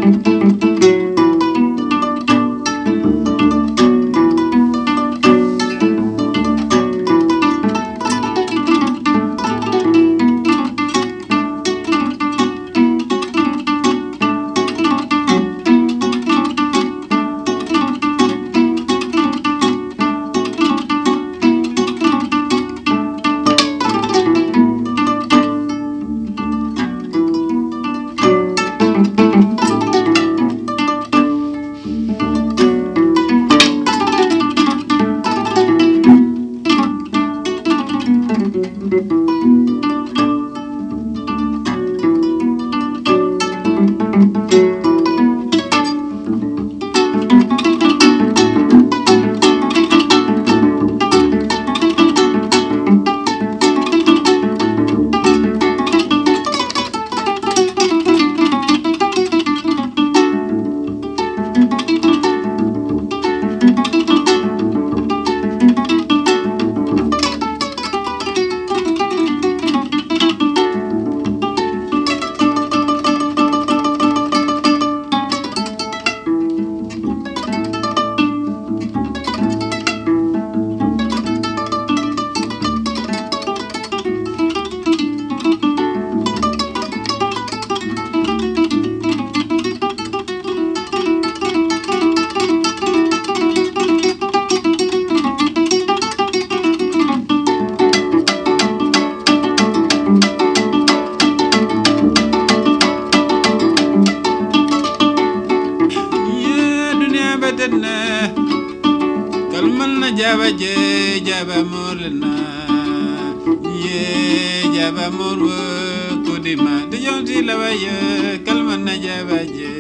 Kalman jaba je jaba morna ye jaba morwo kudima de jonti lawaye kalman jaba je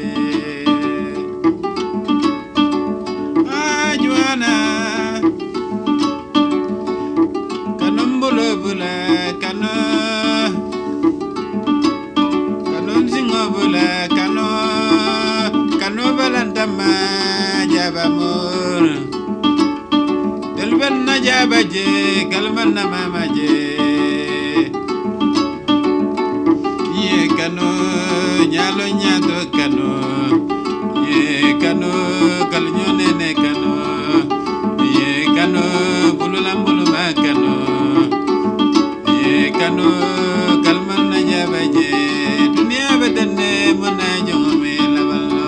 ajuana kanumbolo bula kanon singo bula kano balantama jaba mor delben na jaba je kalman na mama je ye kano nyalo nyato kano ye kano kalnyone ne kano ye kano bulula buluma kano ye kano kalman na jaba je dunia bedene mona jome laballo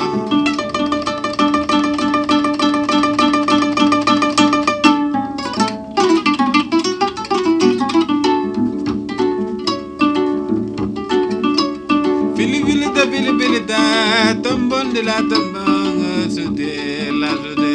Fili da tombon de la tombong sude la sude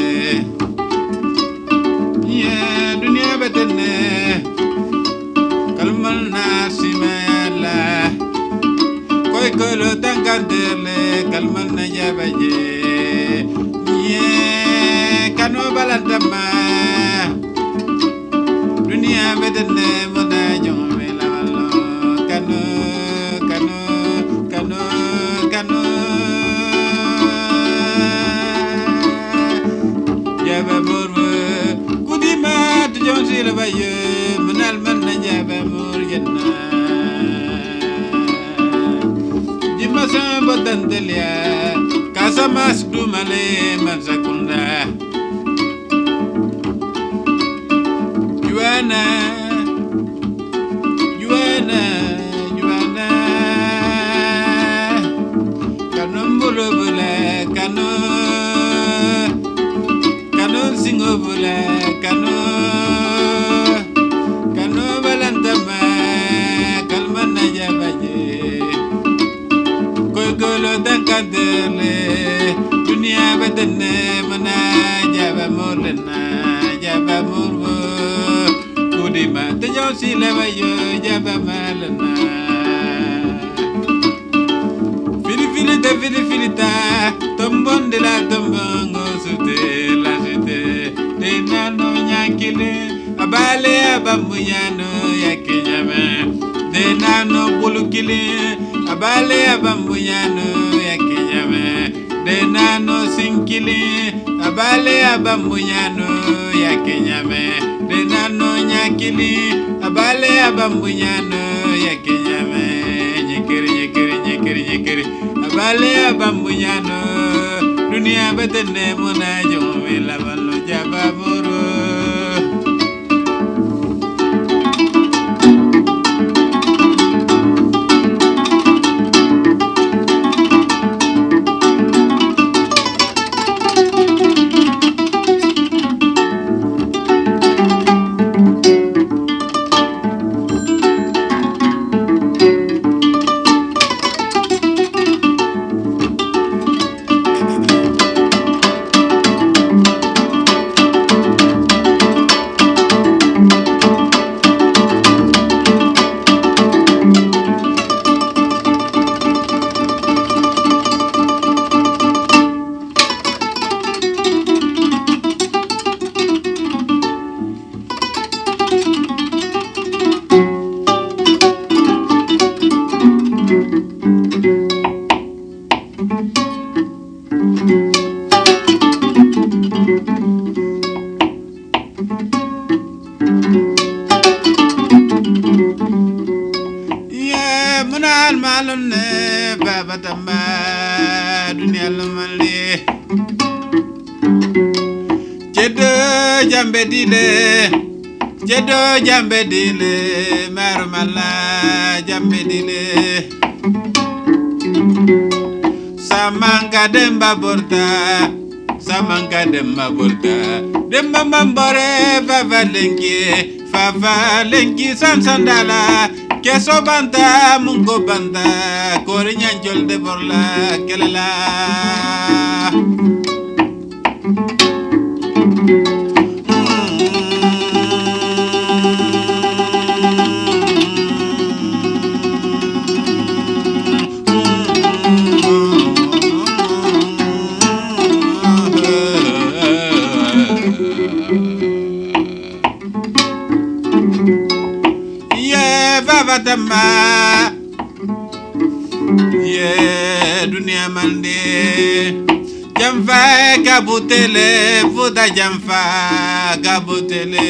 ye dunia bedene kalmal nasimala koy kolo tanganderle kalmal na jabaje ye kano baladama dunia bedene mona jome la wallo kano jaba morwe kudima to jonsi la baye manal man na jaba mor yenna jima sa bodandelia kasa mas du male man sakunda juana kanumbolo bula kano singo bula kano balantama kalman na jabaje koy golo dankadele dunia bedene mana jaba morlena jaba morwo kudima te jonsi lawayo jaba malana fili ta tombon de la tombongo sute la sute de nano nyakile abale abamuyano yakenyama de nano bulukile abale abamuyano yakenyama de nano sinkile abale abamuyano yakenyama de nano nyakile abale abamuyano yakenyama nyekere Balea bambunyano dunia betene mona jomi la ballo jababuru. Munal malone baba tamba dunia lumali cedo jambe dile marmala jambe dile samanga demba borda demba mambore fava lengi sansandala keso banta mungo banta kori nyanjol de borla kelala Vavatama ye dunia mande jamfa gabutele fuda jamfa gabutele